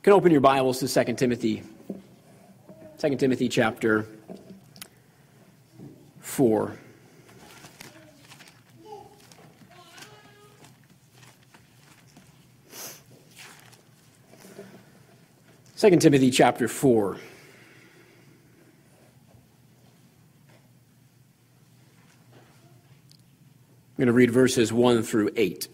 can open your Bibles to 2 Timothy. 2 Timothy chapter 4. Second Timothy chapter 4. I'm going to read verses 1 through 8.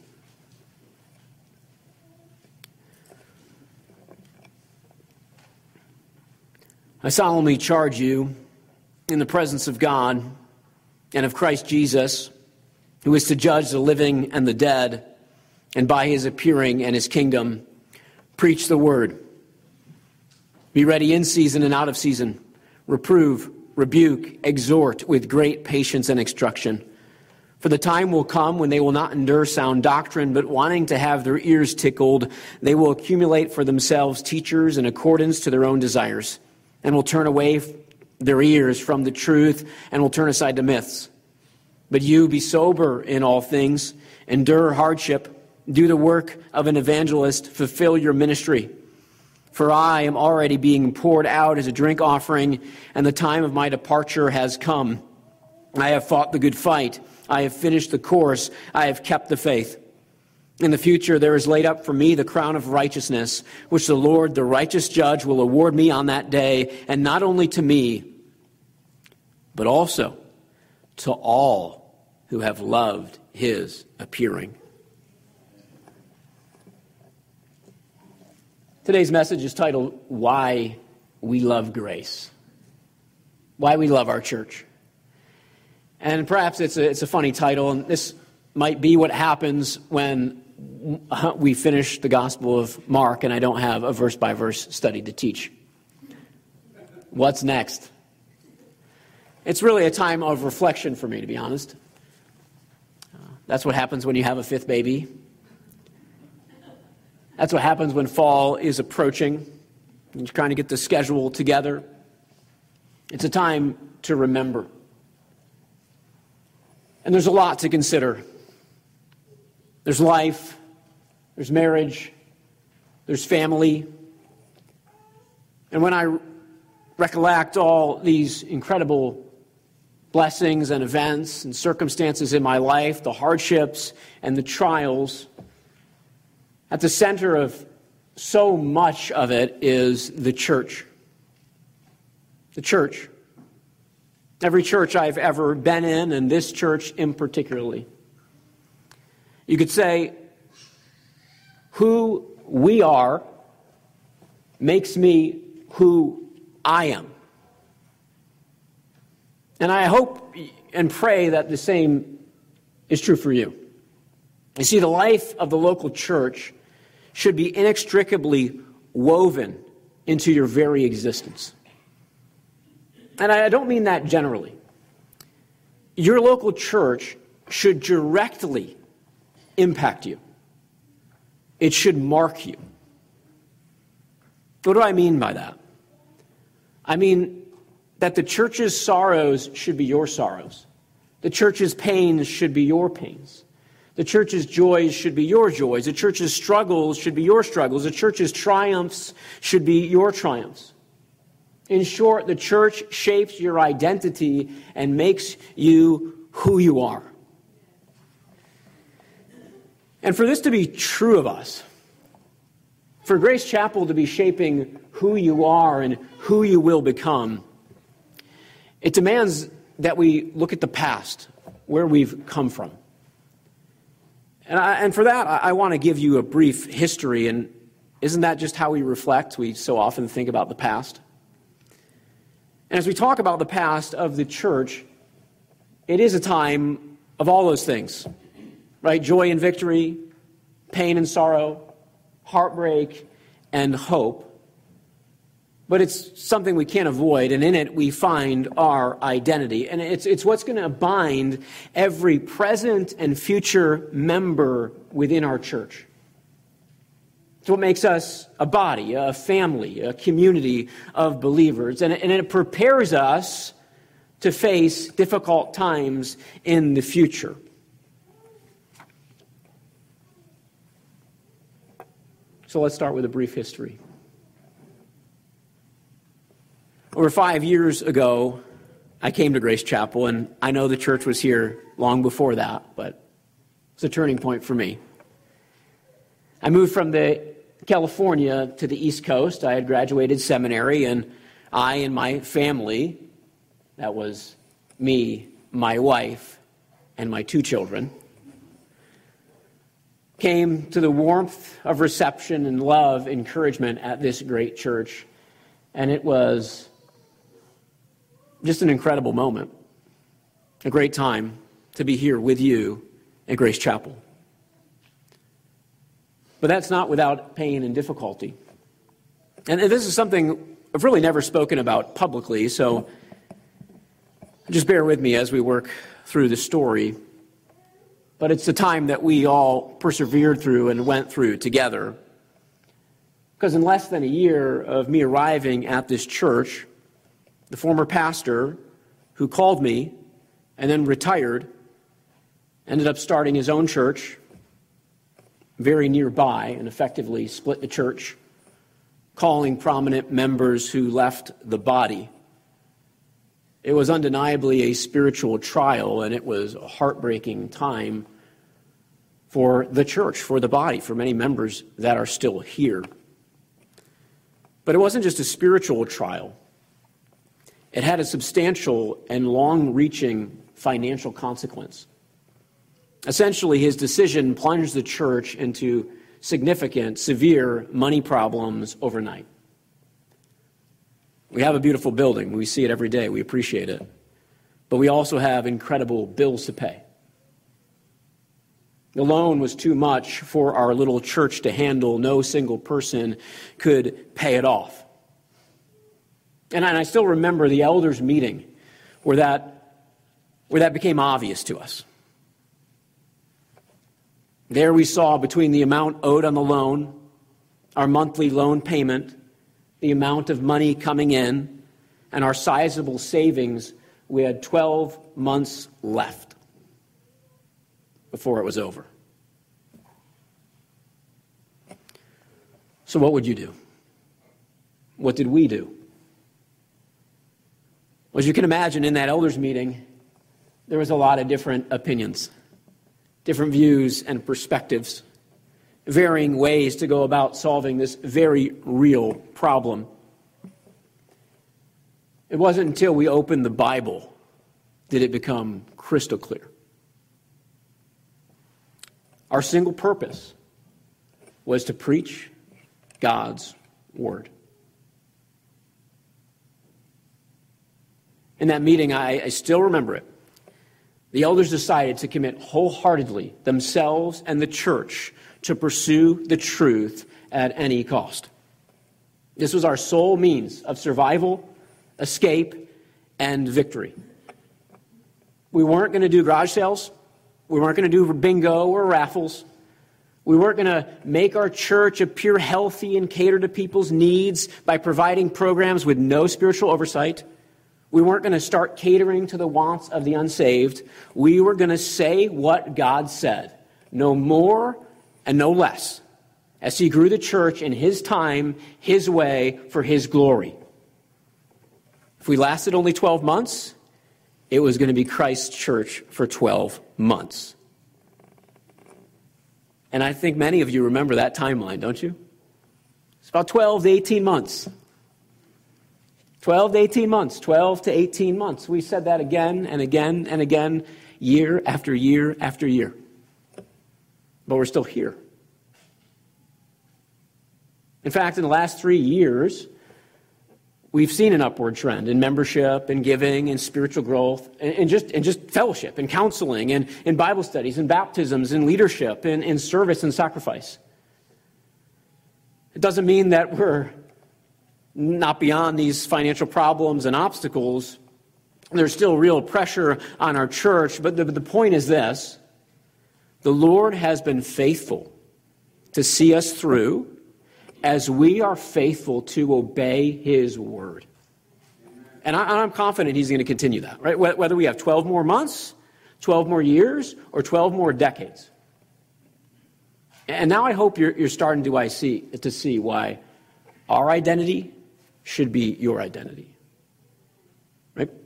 I solemnly charge you in the presence of God and of Christ Jesus, who is to judge the living and the dead, and by his appearing and his kingdom, preach the word. Be ready in season and out of season. Reprove, rebuke, exhort with great patience and instruction. For the time will come when they will not endure sound doctrine, but wanting to have their ears tickled, they will accumulate for themselves teachers in accordance to their own desires, and will turn away their ears from the truth and will turn aside to myths. But you be sober in all things, endure hardship, do the work of an evangelist, fulfill your ministry. For I am already being poured out as a drink offering, and the time of my departure has come. I have fought the good fight. I have finished the course. I have kept the faith. In the future there is laid up for me the crown of righteousness, which the Lord, the righteous judge, will award me on that day, and not only to me, but also to all who have loved his appearing. Today's message is titled, Why We Love Grace. Why we love our church. And perhaps it's a funny title, and this might be what happens when we finish the Gospel of Mark and I don't have a verse-by-verse study to teach. What's next? It's really a time of reflection for me, to be honest. That's what happens when you have a fifth baby. That's what happens when fall is approaching and you're trying to get the schedule together. It's a time to remember. And there's a lot to consider. There's life, there's marriage, there's family. And when I recollect all these incredible blessings and events and circumstances in my life, the hardships and the trials, at the center of so much of it is the church. The church. Every church I've ever been in, and this church in particularly. You could say, who we are makes me who I am. And I hope and pray that the same is true for you. You see, the life of the local church should be inextricably woven into your very existence. And I don't mean that generally. Your local church should directly impact you. It should mark you. What do I mean by that? I mean that the church's sorrows should be your sorrows. The church's pains should be your pains. The church's joys should be your joys. The church's struggles should be your struggles. The church's triumphs should be your triumphs. In short, the church shapes your identity and makes you who you are. And for this to be true of us, for Grace Chapel to be shaping who you are and who you will become, it demands that we look at the past, where we've come from. And for that, I want to give you a brief history. And isn't that just how we reflect? We so often think about the past. And as we talk about the past of the church, it is a time of all those things, right? Joy and victory, pain and sorrow, heartbreak and hope. But it's something we can't avoid, and in it we find our identity. And it's what's going to bind every present and future member within our church. It's what makes us a body, a family, a community of believers. And it prepares us to face difficult times in the future. So let's start with a brief history. Over 5 years ago, I came to Grace Chapel, and I know the church was here long before that, but it's a turning point for me. I moved from California to the East Coast. I had graduated seminary, and I and my family, that was me, my wife, and my 2 children, came to the warmth of reception and love, encouragement at this great church. And it was just an incredible moment, a great time to be here with you at Grace Chapel. But that's not without pain and difficulty. And this is something I've really never spoken about publicly, so just bear with me as we work through the story. But it's the time that we all persevered through and went through together. Because in less than a year of me arriving at this church, the former pastor who called me and then retired ended up starting his own church very nearby and effectively split the church, calling prominent members who left the body. It was undeniably a spiritual trial, and it was a heartbreaking time for the church, for the body, for many members that are still here. But it wasn't just a spiritual trial. It had a substantial and long-reaching financial consequence. Essentially, his decision plunged the church into significant, severe money problems overnight. We have a beautiful building. We see it every day. We appreciate it. But we also have incredible bills to pay. The loan was too much for our little church to handle. No single person could pay it off. And I still remember the elders' meeting where that became obvious to us. There we saw between the amount owed on the loan, our monthly loan payment, the amount of money coming in, and our sizable savings, we had 12 months left before it was over. So what would you do? What did we do? Well, as you can imagine, in that elders meeting, there was a lot of different opinions, different views and perspectives, varying ways to go about solving this very real problem. It wasn't until we opened the Bible did it become crystal clear. Our single purpose was to preach God's word. In that meeting, I still remember it. The elders decided to commit wholeheartedly themselves and the church to pursue the truth at any cost. This was our sole means of survival, escape, and victory. We weren't going to do garage sales. We weren't going to do bingo or raffles. We weren't going to make our church appear healthy and cater to people's needs by providing programs with no spiritual oversight. We weren't going to start catering to the wants of the unsaved. We were going to say what God said, no more and no less, as he grew the church in his time, his way, for his glory. If we lasted only 12 months, it was going to be Christ's church for 12 months. And I think many of you remember that timeline, don't you? It's about 12 to 18 months. 12 to 18 months, 12 to 18 months. We said that again and again and again, year after year after year. But we're still here. In fact, in the last 3 years, we've seen an upward trend in membership and giving and spiritual growth and just fellowship and counseling and in Bible studies and baptisms and leadership and in service and sacrifice. It doesn't mean that we're not beyond these financial problems and obstacles. There's still real pressure on our church, but the point is this. The Lord has been faithful to see us through as we are faithful to obey his word. And I'm confident he's going to continue that, right? Whether we have 12 more months, 12 more years, or 12 more decades. And now I hope you're starting to see why our identity should be your identity.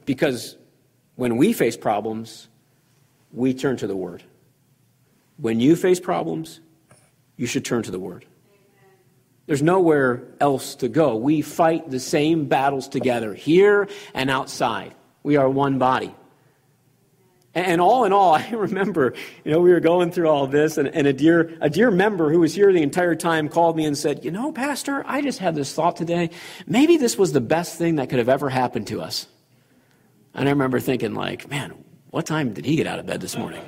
Because when we face problems, we turn to the Word. When you face problems, you should turn to the Word. There's nowhere else to go. We fight the same battles together, here and outside. We are one body. And all in all, I remember, we were going through all this, and a dear member who was here the entire time called me and said, Pastor, I just had this thought today. Maybe this was the best thing that could have ever happened to us. And I remember thinking, man, what time did he get out of bed this morning?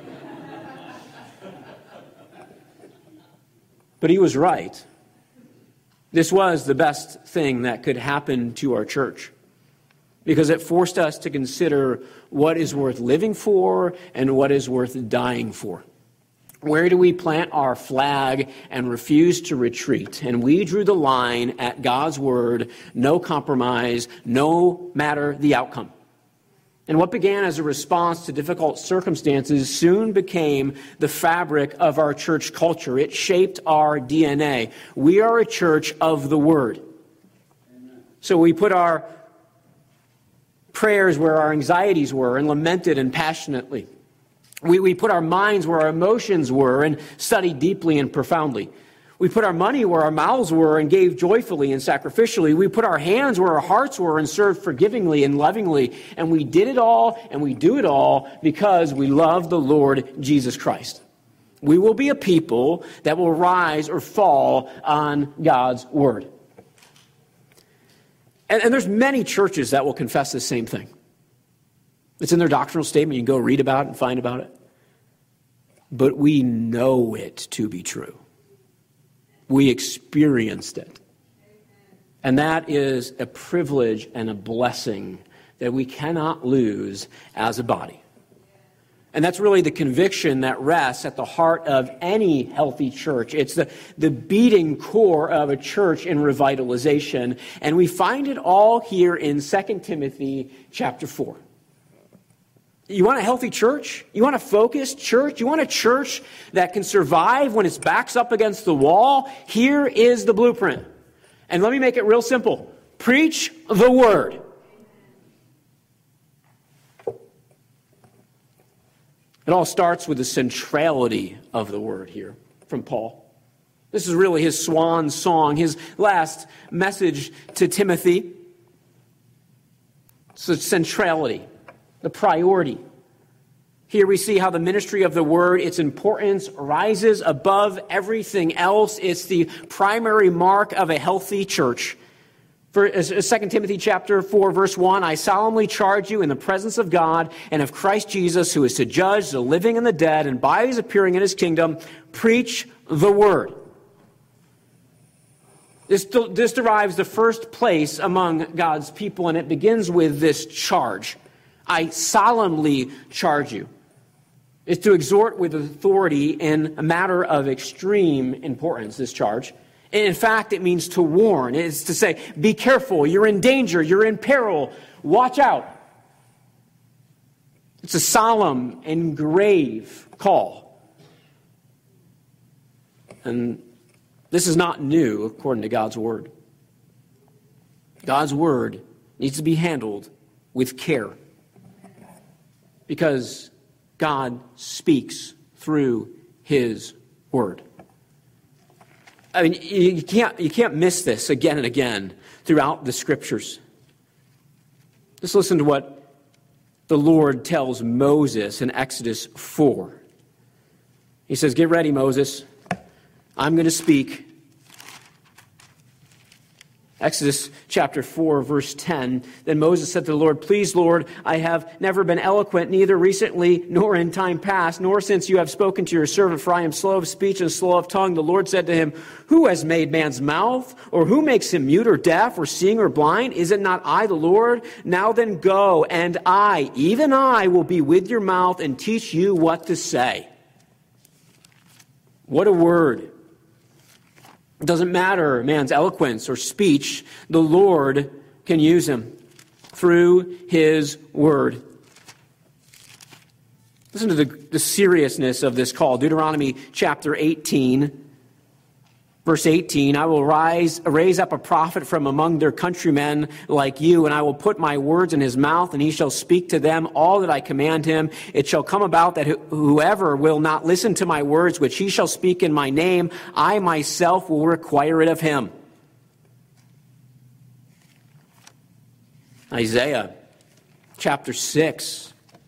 But he was right. This was the best thing that could happen to our church, because it forced us to consider what is worth living for and what is worth dying for. Where do we plant our flag and refuse to retreat? And we drew the line at God's Word, no compromise, no matter the outcome. And what began as a response to difficult circumstances soon became the fabric of our church culture. It shaped our DNA. We are a church of the Word. So we put our prayers where our anxieties were and lamented and passionately. We put our minds where our emotions were and studied deeply and profoundly. We put our money where our mouths were and gave joyfully and sacrificially. We put our hands where our hearts were and served forgivingly and lovingly. And we did it all and we do it all because we love the Lord Jesus Christ. We will be a people that will rise or fall on God's Word. And there's many churches that will confess the same thing. It's in their doctrinal statement. You can go read about it and find about it. But we know it to be true. We experienced it. And that is a privilege and a blessing that we cannot lose as a body. And that's really the conviction that rests at the heart of any healthy church. It's the beating core of a church in revitalization. And we find it all here in 2 Timothy chapter 4. You want a healthy church? You want a focused church? You want a church that can survive when its back's up against the wall? Here is the blueprint. And let me make it real simple. Preach the Word. It all starts with the centrality of the Word here from Paul. This is really his swan song, his last message to Timothy. It's the centrality, the priority. Here we see how the ministry of the Word, its importance rises above everything else. It's the primary mark of a healthy church. For 2 Timothy chapter 4, verse 1, I solemnly charge you in the presence of God and of Christ Jesus, who is to judge the living and the dead, and by his appearing in his kingdom, preach the Word. This derives the first place among God's people, and it begins with this charge. I solemnly charge you. It's to exhort with authority in a matter of extreme importance, this charge. In fact, it means to warn. It's to say, be careful, you're in danger, you're in peril, watch out. It's a solemn and grave call. And this is not new according to God's Word. God's Word needs to be handled with care, because God speaks through His Word. I mean, you can't miss this again and again throughout the Scriptures. Just listen to what the Lord tells Moses in Exodus 4. He says, get ready, Moses. I'm going to speak. Exodus chapter 4, verse 10. Then Moses said to the Lord, please, Lord, I have never been eloquent, neither recently nor in time past, nor since you have spoken to your servant, for I am slow of speech and slow of tongue. The Lord said to him, who has made man's mouth? Or who makes him mute or deaf or seeing or blind? Is it not I, the Lord? Now then go, and I, even I, will be with your mouth and teach you what to say. What a word. It doesn't matter man's eloquence or speech, the Lord can use him through His Word. Listen to the seriousness of this call. Deuteronomy chapter 18, Verse 18, I will raise up a prophet from among their countrymen like you, and I will put my words in his mouth, and he shall speak to them all that I command him. It shall come about that whoever will not listen to my words, which he shall speak in my name, I myself will require it of him. Isaiah chapter 6.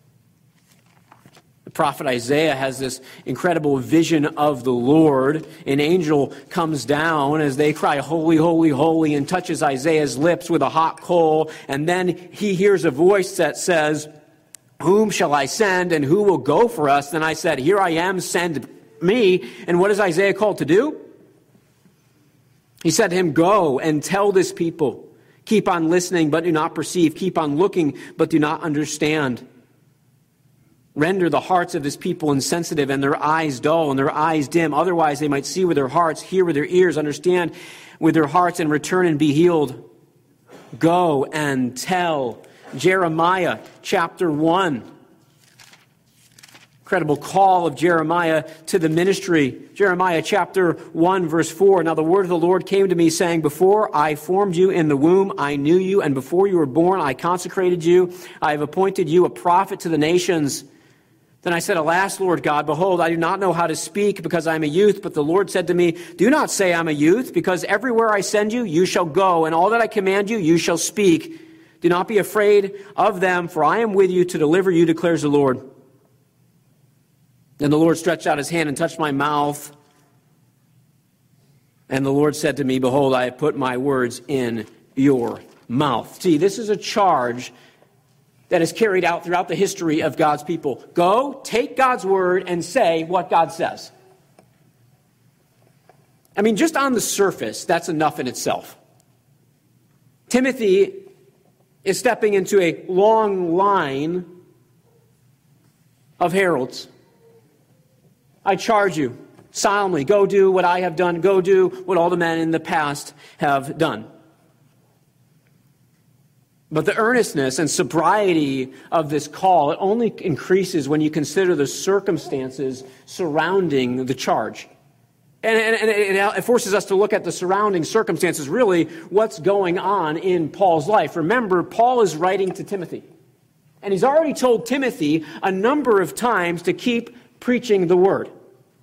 The prophet Isaiah has this incredible vision of the Lord. An angel comes down as they cry, holy, holy, holy, and touches Isaiah's lips with a hot coal. And then he hears a voice that says, whom shall I send, and who will go for us? Then I said, here I am, send me. And what is Isaiah called to do? He said to him, go and tell this people, keep on listening, but do not perceive. Keep on looking, but do not understand. Render the hearts of this people insensitive and their eyes dull and their eyes dim. Otherwise they might see with their hearts, hear with their ears, understand with their hearts, and return and be healed. Go and tell. Jeremiah chapter 1. Incredible call of Jeremiah to the ministry. Jeremiah chapter 1 verse 4. Now the word of the Lord came to me saying, before I formed you in the womb, I knew you, and before you were born, I consecrated you. I have appointed you a prophet to the nations. Then I said, alas, Lord God, behold, I do not know how to speak because I am a youth. But the Lord said to me, do not say I'm a youth, because everywhere I send you, you shall go, and all that I command you, you shall speak. Do not be afraid of them, for I am with you to deliver you, declares the Lord. Then the Lord stretched out his hand and touched my mouth. And the Lord said to me, behold, I have put my words in your mouth. See, this is a charge that is carried out throughout the history of God's people. Go, take God's word, and say what God says. I mean, just on the surface, that's enough in itself. Timothy is stepping into a long line of heralds. I charge you solemnly, go do what I have done. Go do what all the men in the past have done. But the earnestness and sobriety of this call, it only increases when you consider the circumstances surrounding the charge. And it forces us to look at the surrounding circumstances, really what's going on in Paul's life. Remember, Paul is writing to Timothy. And he's already told Timothy a number of times to keep preaching the word.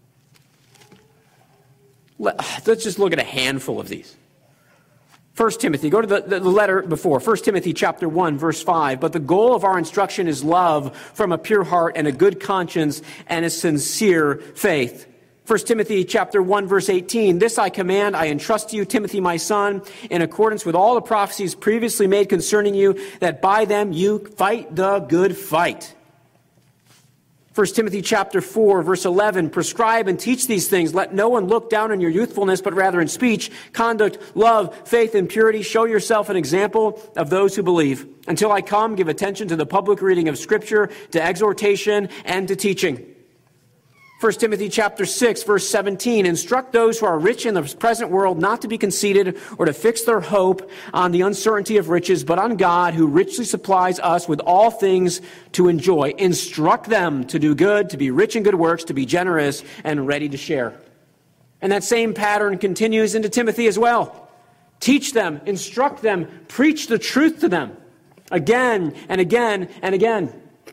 Let's just look at a handful of these. 1 Timothy, go to the letter before. 1 Timothy chapter 1, verse 5. But the goal of our instruction is love from a pure heart and a good conscience and a sincere faith. 1 Timothy chapter 1, verse 18. This I command, I entrust to you, Timothy, my son, in accordance with all the prophecies previously made concerning you, that by them you fight the good fight. 1 Timothy chapter 4, verse 11, prescribe and teach these things. Let no one look down on your youthfulness, but rather in speech, conduct, love, faith, and purity. Show yourself an example of those who believe. Until I come, give attention to the public reading of Scripture, to exhortation, and to teaching. 1 Timothy chapter 6, verse 17, instruct those who are rich in the present world not to be conceited or to fix their hope on the uncertainty of riches, but on God who richly supplies us with all things to enjoy. Instruct them to do good, to be rich in good works, to be generous and ready to share. And that same pattern continues into Timothy as well. Teach them, instruct them, preach the truth to them again and again and again.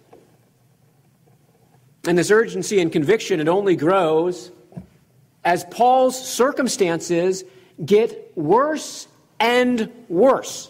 And this urgency and conviction, it only grows as Paul's circumstances get worse and worse.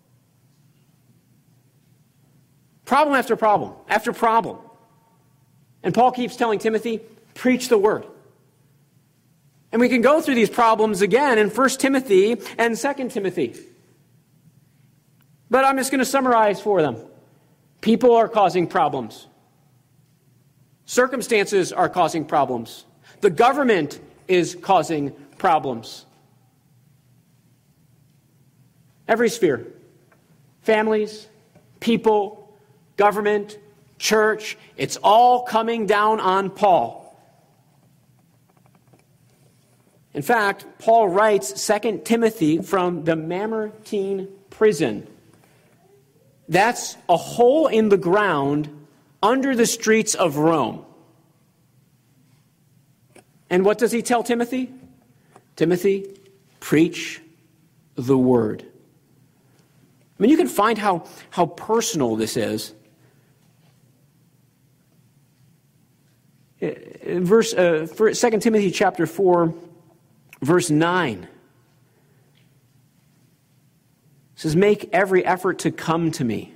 Problem after problem after problem. And Paul keeps telling Timothy, preach the word. And we can go through these problems again in 1 Timothy and 2 Timothy. But I'm just going to summarize for them. People are causing problems. Circumstances are causing problems. The government is causing problems. Every sphere. Families, people, government, church, it's all coming down on Paul. In fact, Paul writes 2 Timothy from the Mamertine prison. That's a hole in the ground under the streets of Rome. And what does he tell Timothy? Timothy, preach the word. I mean, you can find how personal this is. Verse 2 Timothy chapter 4, verse 9. It says, make every effort to come to me.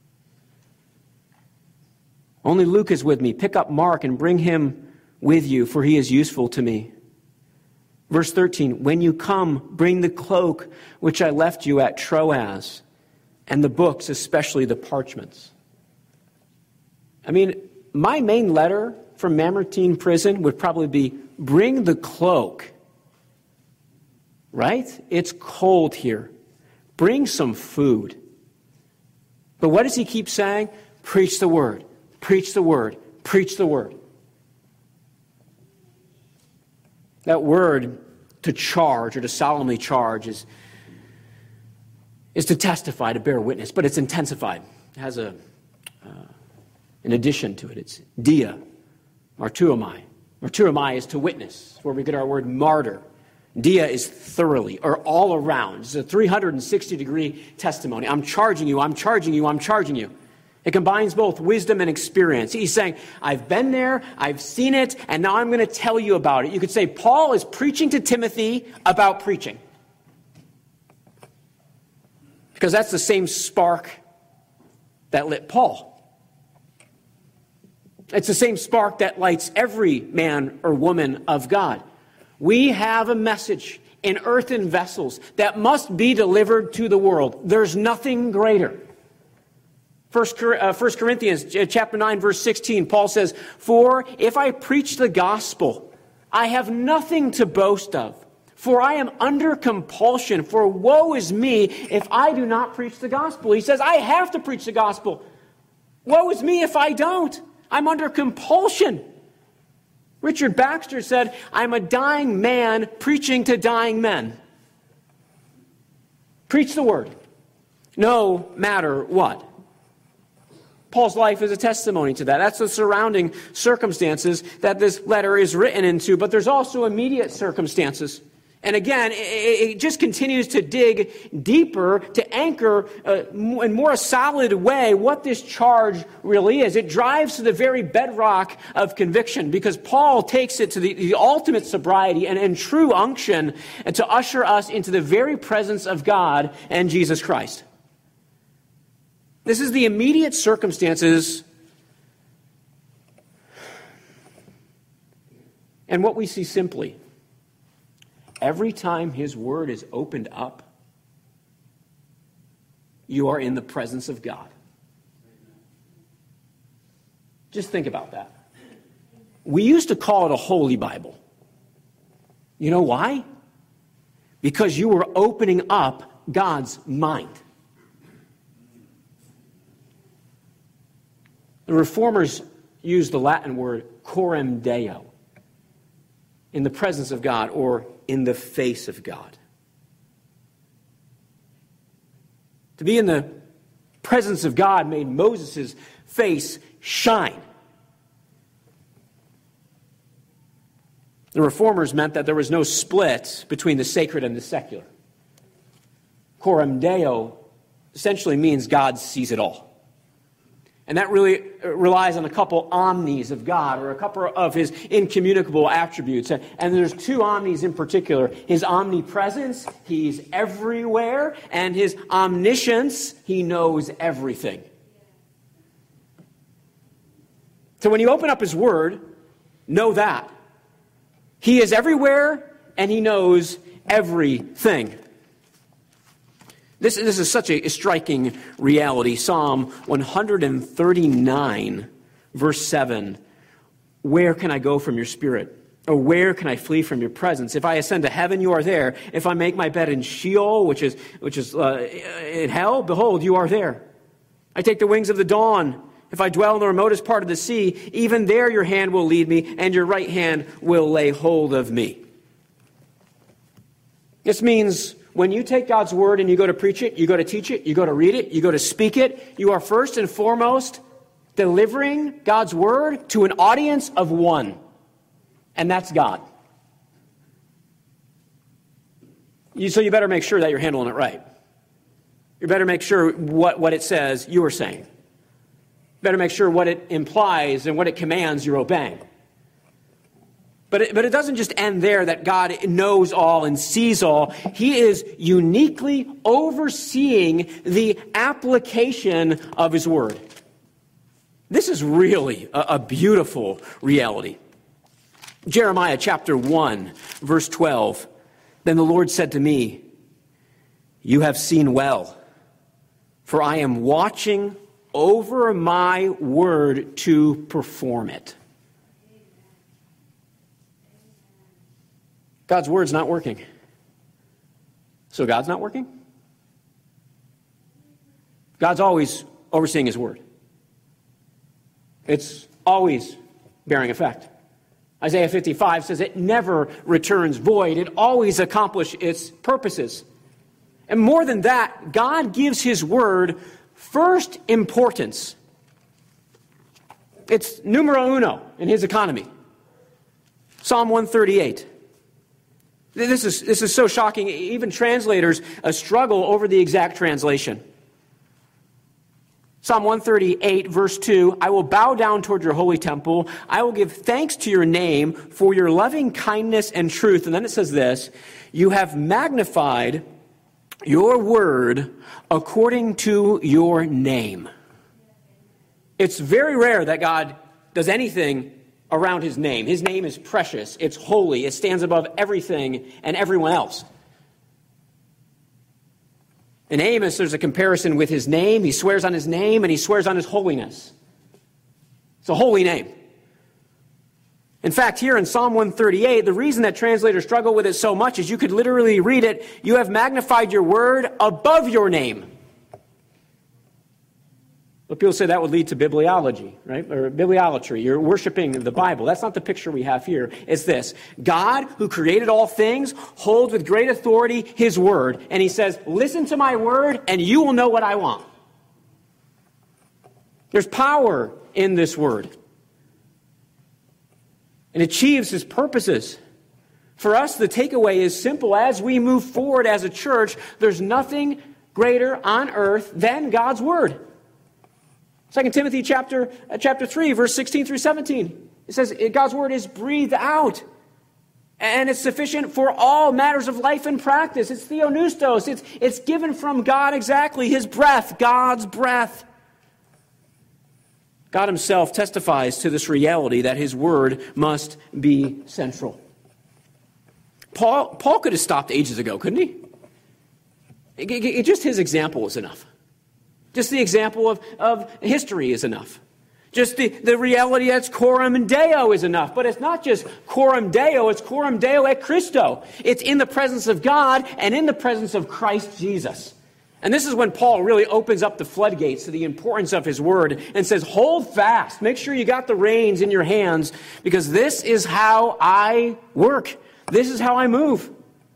Only Luke is with me. Pick up Mark and bring him with you, for he is useful to me. Verse 13, when you come, bring the cloak which I left you at Troas, and the books, especially the parchments. I mean, my main letter from Mamertine prison would probably be, bring the cloak. Right? It's cold here. Bring some food. But what does he keep saying? Preach the word. Preach the word. Preach the word. That word, to charge or to solemnly charge, is to testify, to bear witness, but it's intensified. It has an addition to it. It's dia, martuomai. Martuomai is to witness, where we get our word martyr. Dia is thoroughly, or all around. It's a 360-degree testimony. I'm charging you, I'm charging you, I'm charging you. It combines both wisdom and experience. He's saying, I've been there, I've seen it, and now I'm going to tell you about it. You could say Paul is preaching to Timothy about preaching. Because that's the same spark that lit Paul. It's the same spark that lights every man or woman of God. We have a message in earthen vessels that must be delivered to the world. There's nothing greater. 1 Corinthians chapter 9, verse 16, Paul says, for if I preach the gospel, I have nothing to boast of. For I am under compulsion. For woe is me if I do not preach the gospel. He says, I have to preach the gospel. Woe is me if I don't. I'm under compulsion. Richard Baxter said, I'm a dying man preaching to dying men. Preach the word, no matter what. Paul's life is a testimony to that. That's the surrounding circumstances that this letter is written into. But there's also immediate circumstances. And again, it just continues to dig deeper, to anchor in more a solid way what this charge really is. It drives to the very bedrock of conviction, because Paul takes it to the ultimate sobriety and true unction, and to usher us into the very presence of God and Jesus Christ. This is the immediate circumstances. And what we see simply, every time his word is opened up, you are in the presence of God. Just think about that. We used to call it a Holy Bible. You know why? Because you were opening up God's mind. The Reformers used the Latin word coram Deo, in the presence of God, or in the face of God. To be in the presence of God made Moses' face shine. The Reformers meant that there was no split between the sacred and the secular. Coram Deo essentially means God sees it all. And that really relies on a couple omnis of God, or a couple of his incommunicable attributes. And there's two omnis in particular. His omnipresence, he's everywhere. And his omniscience, he knows everything. So when you open up his word, know that. He is everywhere, and he knows everything. This is such a striking reality. Psalm 139, verse 7. Where can I go from your spirit? Or where can I flee from your presence? If I ascend to heaven, you are there. If I make my bed in Sheol, which is in hell, behold, you are there. I take the wings of the dawn. If I dwell in the remotest part of the sea, even there your hand will lead me, and your right hand will lay hold of me. This means when you take God's word and you go to preach it, you go to teach it, you go to read it, you go to speak it, you are first and foremost delivering God's word to an audience of one, and that's God. So you better make sure that you're handling it right. You better make sure what it says you are saying. You better make sure what it implies and what it commands you're obeying. But it doesn't just end there, that God knows all and sees all. He is uniquely overseeing the application of his word. This is really a beautiful reality. Jeremiah chapter 1, verse 12. Then the Lord said to me, "You have seen well, for I am watching over my word to perform it." God's word's not working. So God's not working? God's always overseeing his word. It's always bearing effect. Isaiah 55 says it never returns void. It always accomplishes its purposes. And more than that, God gives his word first importance. It's numero uno in his economy. Psalm 138. This is so shocking. Even translators struggle over the exact translation. Psalm 138, verse 2, "I will bow down toward your holy temple. I will give thanks to your name for your loving kindness and truth." And then it says this, "You have magnified your word according to your name." It's very rare that God does anything around his name. His name is precious. It's holy. It stands above everything and everyone else. In Amos, there's a comparison with his name. He swears on his name and he swears on his holiness. It's a holy name. In fact, here in Psalm 138, the reason that translators struggle with it so much is you could literally read it, "You have magnified your word above your name." But people say that would lead to bibliology, right? Or bibliolatry. You're worshiping the Bible. That's not the picture we have here. It's this. God, who created all things, holds with great authority his word. And he says, "Listen to my word and you will know what I want." There's power in this word. And achieves his purposes. For us, the takeaway is simple. As we move forward as a church, there's nothing greater on earth than God's word. 2 Timothy chapter 3, verse 16 through 17. It says God's word is breathed out. And it's sufficient for all matters of life and practice. It's theonoustos. It's given from God exactly. His breath, God's breath. God himself testifies to this reality that his word must be central. Paul could have stopped ages ago, couldn't he? Just his example was enough. Just the example of history is enough. Just the reality that's coram Deo is enough. But it's not just coram Deo, it's coram Deo et Christo. It's in the presence of God and in the presence of Christ Jesus. And this is when Paul really opens up the floodgates to the importance of his word and says, hold fast. Make sure you got the reins in your hands, because this is how I work. This is how I move.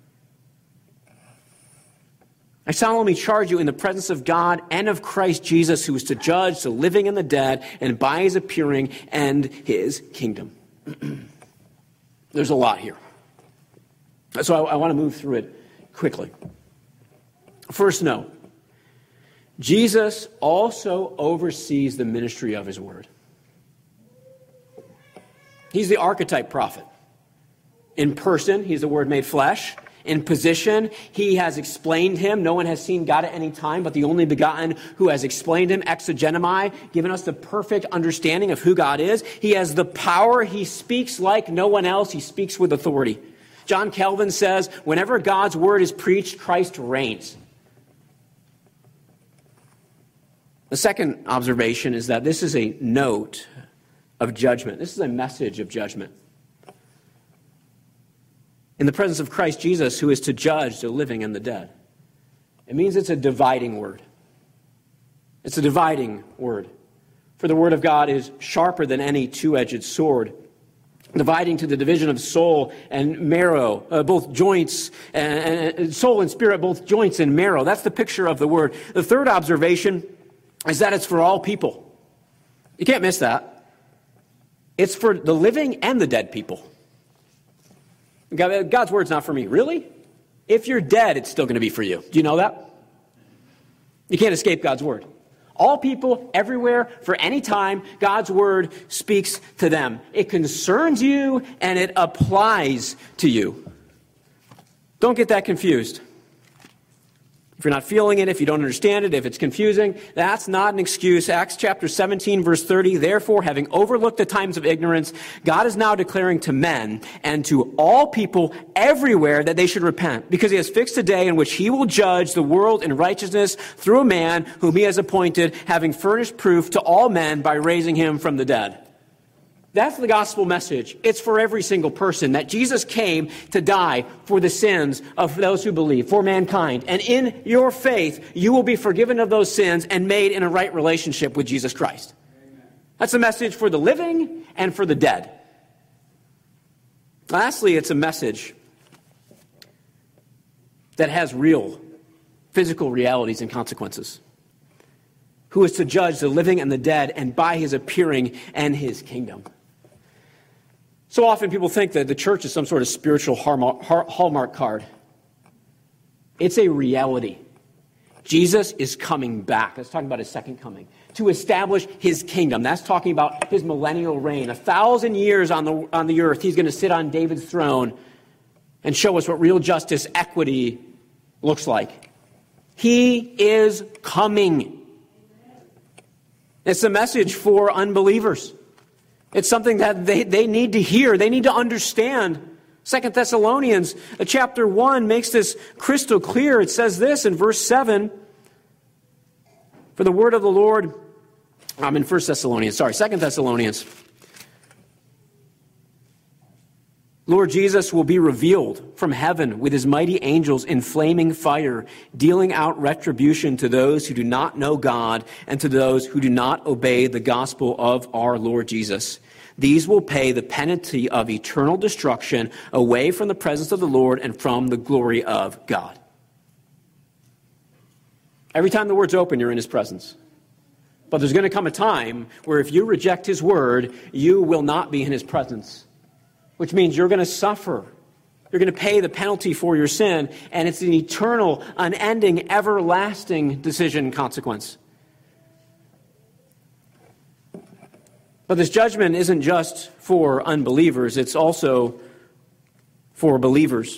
I solemnly charge you in the presence of God and of Christ Jesus, who is to judge the living and the dead, and by his appearing and his kingdom. There's a lot here. So I want to move through it quickly. First note, Jesus also oversees the ministry of his word. He's the archetype prophet. In person, he's the word made flesh. In position, he has explained him. No one has seen God at any time but the only begotten, who has explained him, exogenomai, given us the perfect understanding of who God is. He has the power. He speaks like no one else. He speaks with authority. John Calvin says, whenever God's word is preached, Christ reigns. The second observation is that this is a note of judgment. This is a message of judgment. In the presence of Christ Jesus, who is to judge the living and the dead. It means it's a dividing word. It's a dividing word. For the word of God is sharper than any two-edged sword, dividing to the division of soul and marrow, both joints, and soul and spirit, both joints and marrow. That's the picture of the word. The third observation is that it's for all people. You can't miss that. It's for the living and the dead people. God's word's not for me. Really? If you're dead, it's still going to be for you. Do you know that? You can't escape God's word. All people, everywhere, for any time, God's word speaks to them. It concerns you and it applies to you. Don't get that confused. If you're not feeling it, if you don't understand it, if it's confusing, that's not an excuse. Acts chapter 17, verse 30, therefore, having overlooked the times of ignorance, God is now declaring to men and to all people everywhere that they should repent, because he has fixed a day in which he will judge the world in righteousness through a man whom he has appointed, having furnished proof to all men by raising him from the dead. That's the gospel message. It's for every single person that Jesus came to die for the sins of those who believe, for mankind. And in your faith, you will be forgiven of those sins and made in a right relationship with Jesus Christ. Amen. That's a message for the living and for the dead. Lastly, it's a message that has real physical realities and consequences. Who is to judge the living and the dead, and by his appearing and his kingdom. So often people think that the church is some sort of spiritual Hallmark card. It's a reality. Jesus is coming back. That's talking about his second coming. To establish his kingdom. That's talking about his millennial reign. 1,000 years on the earth, he's going to sit on David's throne and show us what real justice, equity looks like. He is coming. It's a message for unbelievers. It's something that they need to hear. They need to understand. 2 Thessalonians chapter 1 makes this crystal clear. It says this in verse 7. For the word of the Lord, I'm in 2 Thessalonians. Lord Jesus will be revealed from heaven with his mighty angels in flaming fire, dealing out retribution to those who do not know God and to those who do not obey the gospel of our Lord Jesus. These will pay the penalty of eternal destruction away from the presence of the Lord and from the glory of God. Every time the word's open, you're in his presence. But there's going to come a time where if you reject his word, you will not be in his presence. Which means you're going to suffer. You're going to pay the penalty for your sin, and it's an eternal, unending, everlasting decision consequence. But this judgment isn't just for unbelievers, it's also for believers.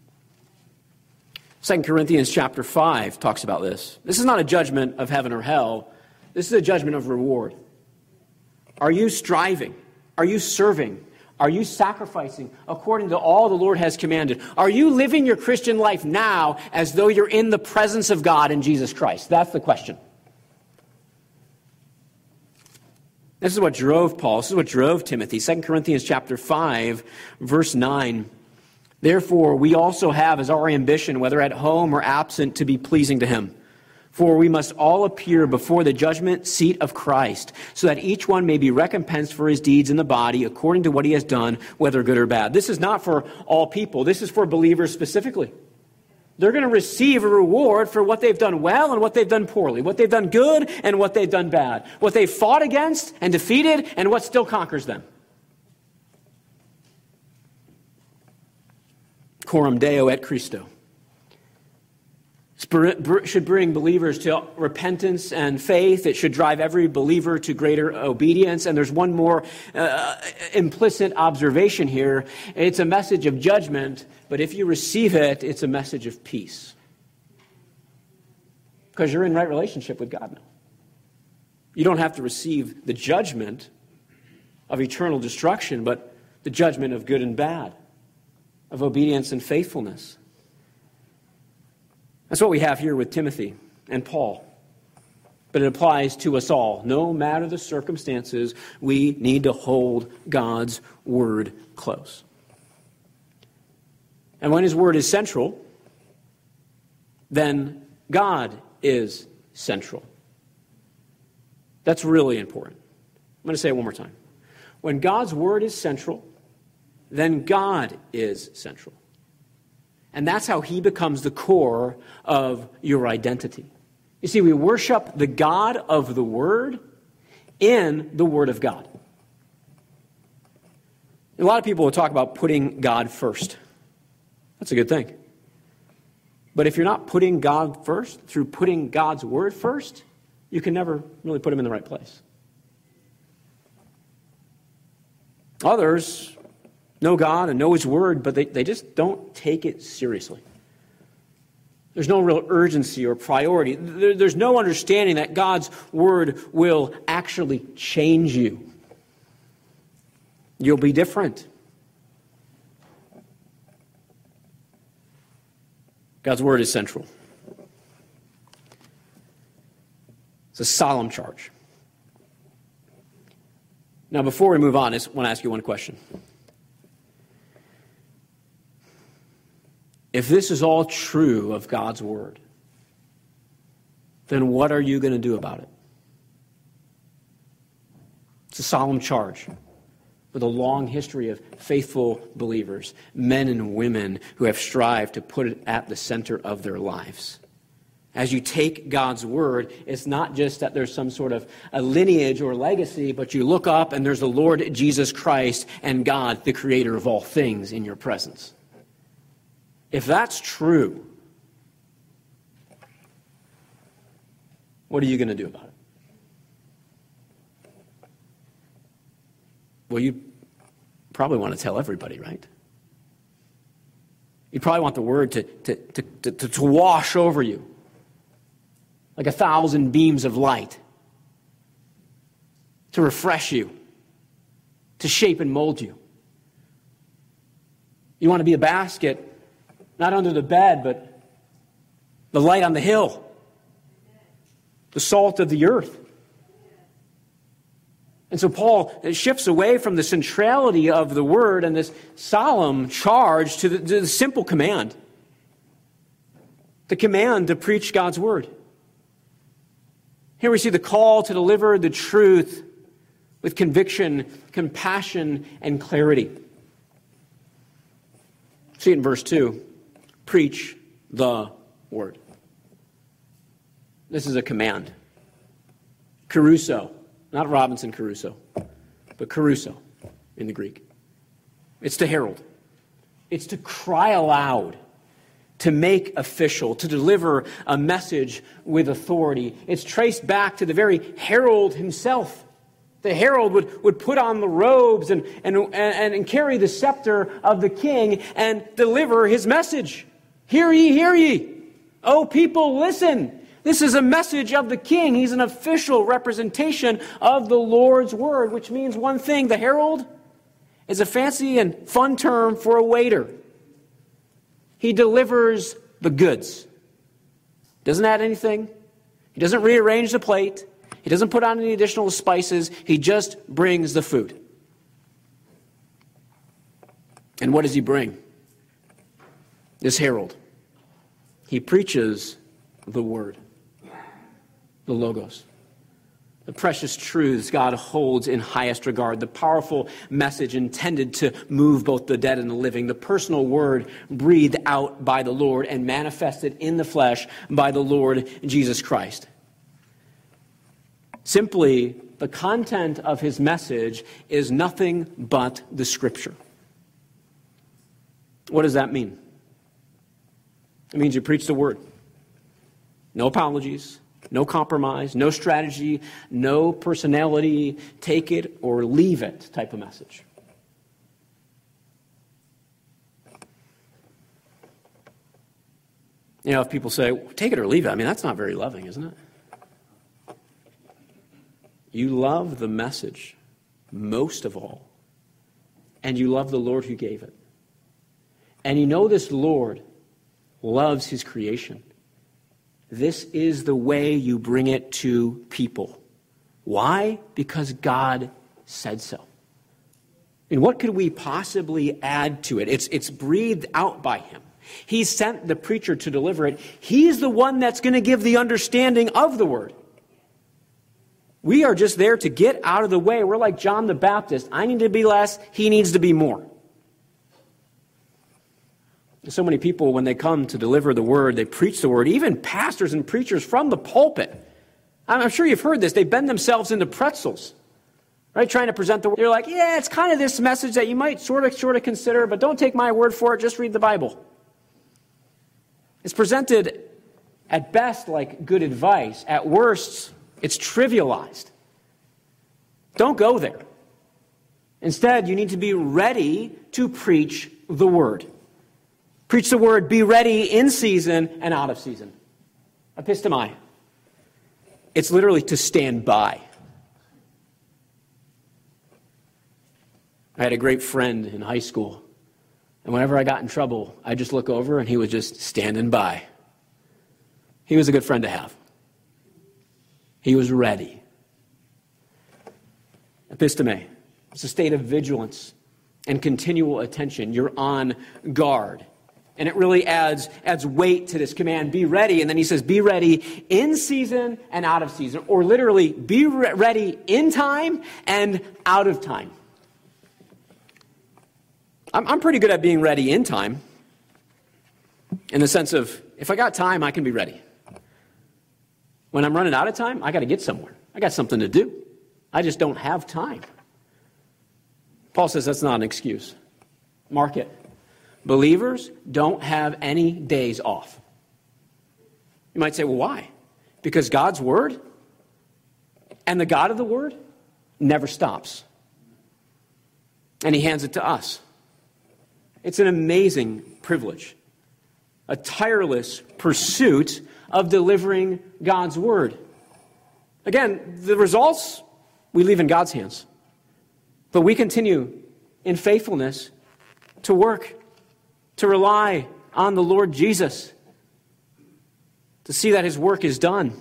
2 Corinthians chapter 5 talks about this. This is not a judgment of heaven or hell. This is a judgment of reward. Are you striving? Are you serving? Are you sacrificing according to all the Lord has commanded? Are you living your Christian life now as though you're in the presence of God in Jesus Christ? That's the question. This is what drove Paul. This is what drove Timothy. 2 Corinthians chapter 5, verse 9. Therefore, we also have as our ambition, whether at home or absent, to be pleasing to him. For we must all appear before the judgment seat of Christ, so that each one may be recompensed for his deeds in the body, according to what he has done, whether good or bad. This is not for all people. This is for believers specifically. They're going to receive a reward for what they've done well and what they've done poorly, what they've done good and what they've done bad, what they fought against and defeated and what still conquers them. Coram Deo et Christo. Should bring believers to repentance and faith. It should drive every believer to greater obedience. And there's one more implicit observation here. It's a message of judgment, but if you receive it, it's a message of peace. Because you're in right relationship with God now. You don't have to receive the judgment of eternal destruction, but the judgment of good and bad, of obedience and faithfulness. That's what we have here with Timothy and Paul. But it applies to us all. No matter the circumstances, we need to hold God's word close. And when his word is central, then God is central. That's really important. I'm going to say it one more time. When God's word is central, then God is central. And that's how he becomes the core of your identity. You see, we worship the God of the Word in the Word of God. A lot of people will talk about putting God first. That's a good thing. But if you're not putting God first, through putting God's word first, you can never really put him in the right place. Others know God and know his word, but they just don't take it seriously. There's no real urgency or priority. There's no understanding that God's word will actually change you. You'll be different. God's word is central. It's a solemn charge. Now, before we move on, I just want to ask you one question. If this is all true of God's word, then what are you going to do about it? It's a solemn charge with a long history of faithful believers, men and women who have strived to put it at the center of their lives. As you take God's word, it's not just that there's some sort of a lineage or legacy, but you look up and there's the Lord Jesus Christ and God, the creator of all things, in your presence. If that's true, what are you going to do about it? Well, you probably want to tell everybody, right? You probably want the word to wash over you like 1,000 beams of light, to refresh you, to shape and mold you. You want to be a basket, not under the bed, but the light on the hill, the salt of the earth. And so Paul shifts away from the centrality of the word and this solemn charge to the simple command. The command to preach God's word. Here we see the call to deliver the truth with conviction, compassion, and clarity. See it in verse 2. Preach the word. This is a command. Caruso. Not Robinson Crusoe, but Caruso in the Greek. It's to herald. It's to cry aloud, to make official, to deliver a message with authority. It's traced back to the very herald himself. The herald would put on the robes and carry the scepter of the king and deliver his message. Hear ye, hear ye. O people, listen. This is a message of the king. He's an official representation of the Lord's word, which means one thing. The herald is a fancy and fun term for a waiter. He delivers the goods. Doesn't add anything. He doesn't rearrange the plate. He doesn't put on any additional spices. He just brings the food. And what does he bring? This herald. He preaches the word. The Logos. The precious truths God holds in highest regard. The powerful message intended to move both the dead and the living. The personal word breathed out by the Lord and manifested in the flesh by the Lord Jesus Christ. Simply, the content of his message is nothing but the Scripture. What does that mean? It means you preach the word. No apologies. No compromise, no strategy, no personality, take it or leave it type of message. You know, if people say, take it or leave it, I mean, that's not very loving, isn't it? You love the message most of all, and you love the Lord who gave it. And you know this Lord loves his creation. This is the way you bring it to people. Why? Because God said so. And what could we possibly add to it? It's breathed out by him. He sent the preacher to deliver it. He's the one that's going to give the understanding of the word. We are just there to get out of the way. We're like John the Baptist. I need to be less. He needs to be more. So many people, when they come to deliver the word, they preach the word, even pastors and preachers from the pulpit. I'm sure you've heard this. They bend themselves into pretzels, right? Trying to present the word. They're like, yeah, it's kind of this message that you might sort of consider, but don't take my word for it. Just read the Bible. It's presented at best like good advice. At worst, it's trivialized. Don't go there. Instead, you need to be ready to preach the word. Preach the word, be ready in season and out of season. Epistomai. It's literally to stand by. I had a great friend in high school, and whenever I got in trouble, I'd just look over and he was just standing by. He was a good friend to have. He was ready. Episteme. It's a state of vigilance and continual attention. You're on guard. And it really adds weight to this command, be ready. And then he says, be ready in season and out of season. Or literally, be ready in time and out of time. I'm pretty good at being ready in time. In the sense of, if I got time, I can be ready. When I'm running out of time, I got to get somewhere. I got something to do. I just don't have time. Paul says that's not an excuse. Mark it. Believers don't have any days off. You might say, well, why? Because God's word and the God of the word never stops. And he hands it to us. It's an amazing privilege. A tireless pursuit of delivering God's word. Again, the results we leave in God's hands. But we continue in faithfulness to work, to rely on the Lord Jesus, to see that his work is done.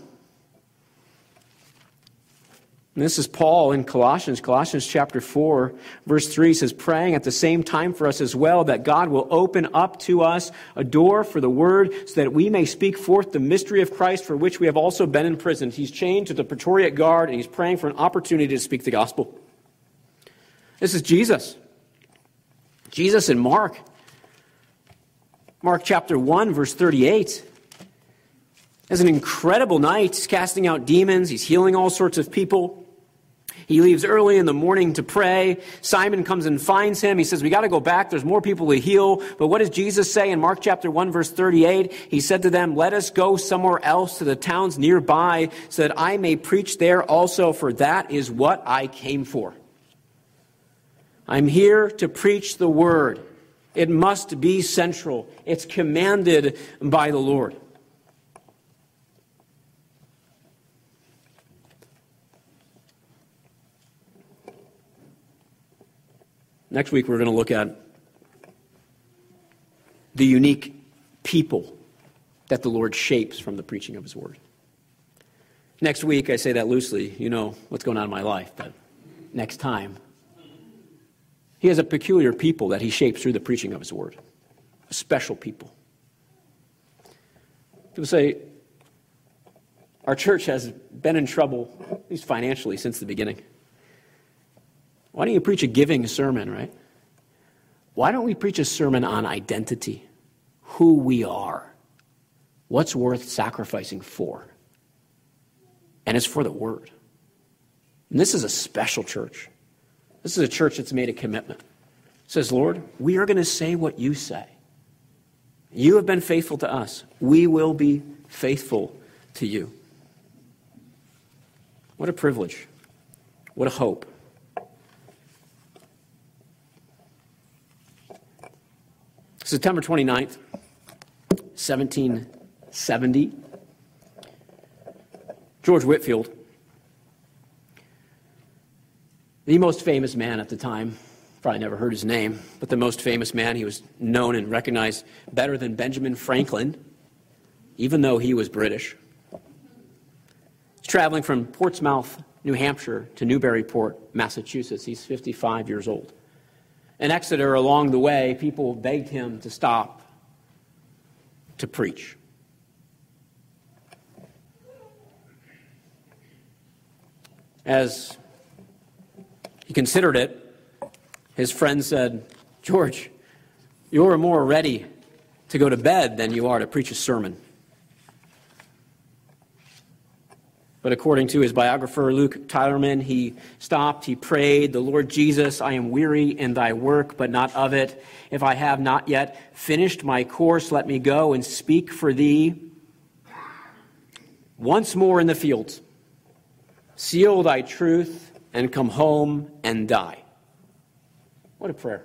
And this is Paul in Colossians chapter 4, verse 3 says, praying at the same time for us as well, that God will open up to us a door for the word, so that we may speak forth the mystery of Christ, for which we have also been imprisoned. He's chained to the Praetorian Guard, and he's praying for an opportunity to speak the gospel. This is Jesus. Jesus in Mark. Mark chapter 1, verse 38. Has an incredible night. He's casting out demons. He's healing all sorts of people. He leaves early in the morning to pray. Simon comes and finds him. He says, we got to go back. There's more people to heal. But what does Jesus say in Mark chapter 1, verse 38? He said to them, let us go somewhere else to the towns nearby, so that I may preach there also, for that is what I came for. I'm here to preach the word. It must be central. It's commanded by the Lord. Next week, we're going to look at the unique people that the Lord shapes from the preaching of his word. Next week, I say that loosely, you know what's going on in my life, but next time, he has a peculiar people that he shapes through the preaching of his word. A special people. People say, our church has been in trouble, at least financially, since the beginning. Why don't you preach a giving sermon, right? Why don't we preach a sermon on identity? Who we are. What's worth sacrificing for? And it's for the word. And this is a special church. This is a church that's made a commitment. It says, Lord, we are going to say what you say. You have been faithful to us. We will be faithful to you. What a privilege. What a hope. September 29th, 1770. George Whitefield, the most famous man at the time, probably never heard his name, but the most famous man. He was known and recognized better than Benjamin Franklin, even though he was British. He's traveling from Portsmouth, New Hampshire to Newburyport, Massachusetts. He's 55 years old. In Exeter, along the way, people begged him to stop to preach. As he considered it, his friend said, George, you're more ready to go to bed than you are to preach a sermon. But according to his biographer, Luke Tylerman, he stopped, he prayed, "The Lord Jesus, I am weary in thy work, but not of it. If I have not yet finished my course, let me go and speak for thee once more in the fields. Seal thy truth and come home and die." What a prayer.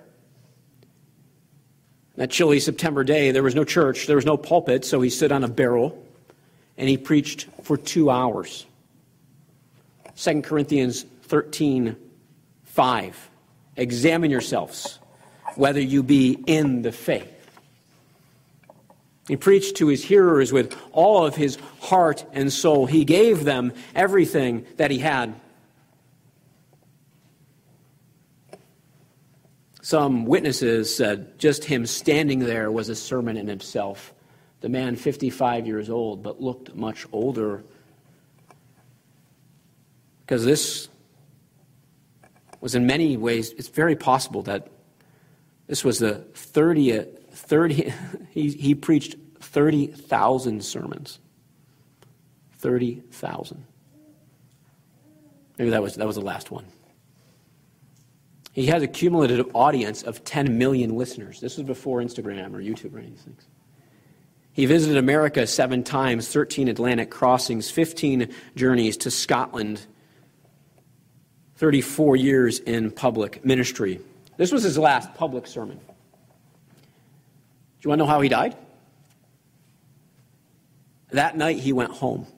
That chilly September day, there was no church, there was no pulpit, so he stood on a barrel and he preached for 2 hours. 2 Corinthians 13:5. Examine yourselves whether you be in the faith. He preached to his hearers with all of his heart and soul. He gave them everything that he had. Some witnesses said just him standing there was a sermon in himself. The man, 55 years old, but looked much older. Because this was in many ways, it's very possible that this was the 30th, he preached 30,000 sermons. 30,000. Maybe that was the last one. He has a cumulative audience of 10 million listeners. This was before Instagram or YouTube or any of these things. He visited America 7 times, 13 Atlantic crossings, 15 journeys to Scotland, 34 years in public ministry. This was his last public sermon. Do you want to know how he died? That night he went home.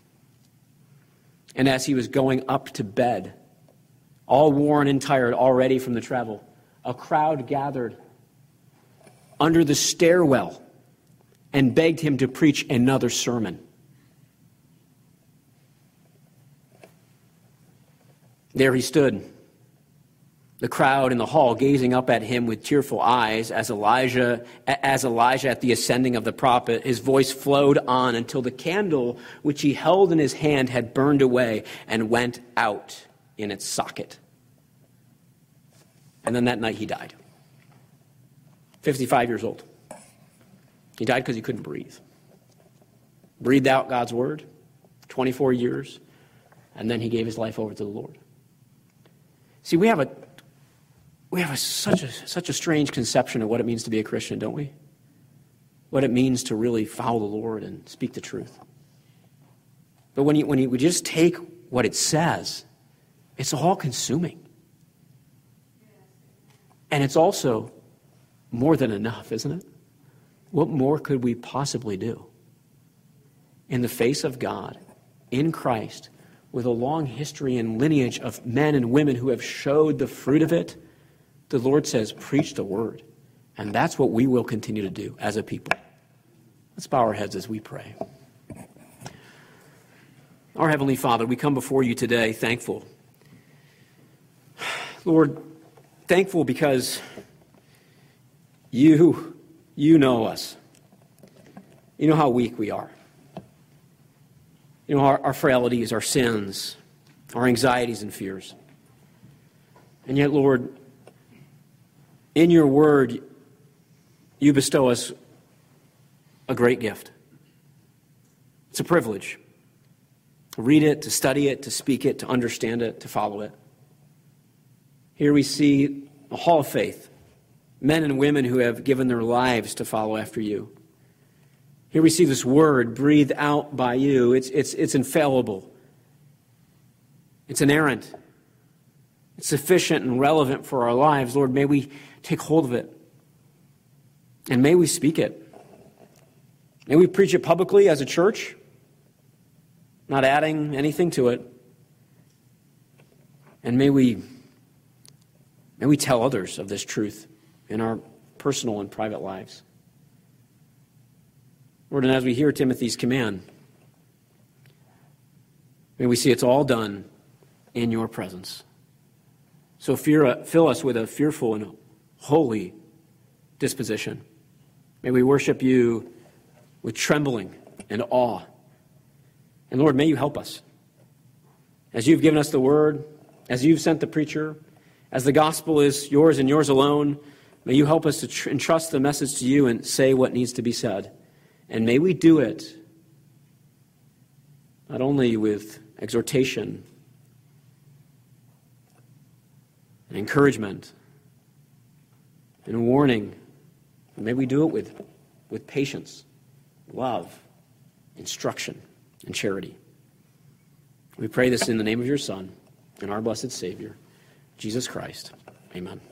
And as he was going up to bed, all worn and tired already from the travel, a crowd gathered under the stairwell and begged him to preach another sermon. There he stood, the crowd in the hall gazing up at him with tearful eyes as Elijah at the ascending of the prophet. His voice flowed on until the candle which he held in his hand had burned away and went out in its socket. And then that night he died. 55 years old. He died because he couldn't breathe. Breathed out God's word, 24 years, and then he gave his life over to the Lord. See, we have such a strange conception of what it means to be a Christian, don't we? What it means to really follow the Lord and speak the truth. But when you just take what it says, it's all consuming. And it's also more than enough, isn't it? What more could we possibly do? In the face of God, in Christ, with a long history and lineage of men and women who have showed the fruit of it, the Lord says, preach the word. And that's what we will continue to do as a people. Let's bow our heads as we pray. Our Heavenly Father, we come before you today thankful. Lord, thankful because you know us. You know how weak we are. You know our frailties, our sins, our anxieties and fears. And yet, Lord, in your word, you bestow us a great gift. It's a privilege to read it, to study it, to speak it, to understand it, to follow it. Here we see a hall of faith, men and women who have given their lives to follow after you. Here we see this word breathed out by you. It's infallible. It's inerrant. It's sufficient and relevant for our lives. Lord, may we take hold of it. And may we speak it. May we preach it publicly as a church, not adding anything to it. And may we tell others of this truth in our personal and private lives. Lord, and as we hear Timothy's command, may we see it's all done in your presence. So fill us with a fearful and holy disposition. May we worship you with trembling and awe. And Lord, may you help us. As you've given us the word, as you've sent the preacher, as the gospel is yours and yours alone, may you help us to entrust the message to you and say what needs to be said. And may we do it not only with exhortation, and encouragement, and a warning. And may we do it with patience, love, instruction, and charity. We pray this in the name of your Son and our blessed Savior, Jesus Christ. Amen.